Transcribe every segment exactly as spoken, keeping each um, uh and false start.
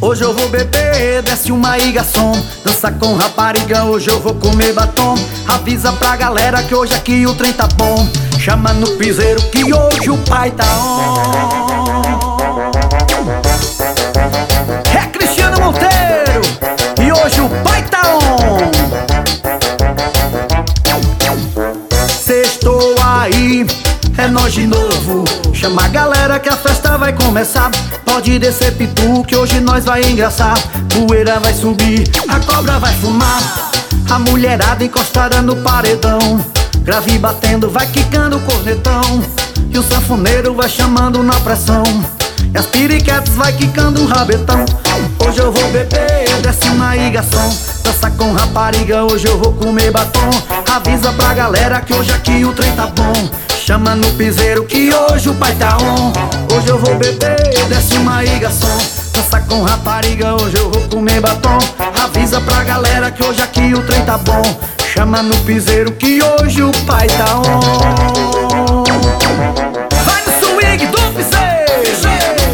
Hoje eu vou beber, desce uma e garçom. Dança com rapariga, hoje eu vou comer batom. Avisa pra galera que hoje aqui o trem tá bom. Chama no piseiro que hoje o pai tá on. É Cristiano Monteiro e hoje o pai tá on. Sextou aí, é nós de novo. Chama a galera que a festa vai começar. Pode descer pitu que hoje nós vai engraçar. Poeira vai subir, a cobra vai fumar. A mulherada encostada no paredão. Grave batendo, vai quicando o cornetão. E o sanfoneiro vai chamando na pressão. E as piriquetes vai quicando o rabetão. Hoje eu vou beber, desce uma e garçom. Dança com rapariga, hoje eu vou comer batom. Avisa pra galera que hoje aqui o trem tá bom. Chama no piseiro que hoje o pai tá on. Hoje eu vou beber, desce uma e garçom. Dança com rapariga, hoje eu vou comer batom. Avisa pra galera que hoje aqui o trem tá bom. Chama no piseiro que hoje o pai tá on. Vai no swing do piseiro.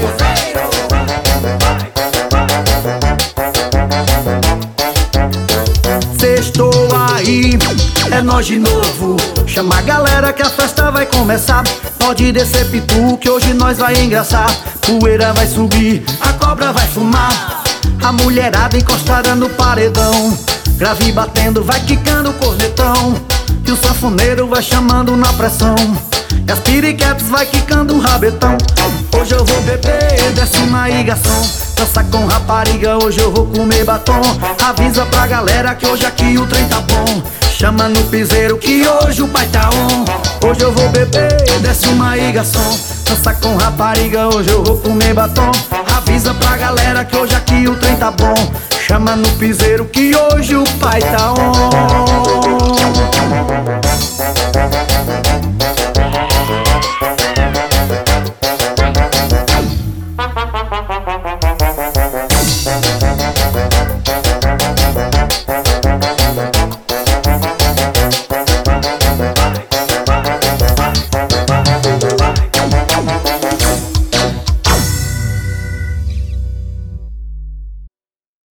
Sextou aí, é nós de novo. Chama a galera que a festa vai começar. Pode descer pitu que hoje nós vai engraçar. Poeira vai subir, a cobra vai fumar. A mulherada encostada no paredão. Grave batendo, vai quicando o cornetão. E o sanfoneiro vai chamando na pressão. E as piriquetes vai quicando o rabetão. Hoje eu vou beber, desce uma e garçom. Dança com rapariga, hoje eu vou comer batom. Avisa pra galera que hoje aqui o trem tá bom. Chama no piseiro que hoje o pai tá on. Hoje eu vou beber, desce uma e garçom. Dança com rapariga, hoje eu vou comer batom. Avisa pra galera que hoje aqui o trem tá bom. Chama no piseiro que hoje o pai tá on.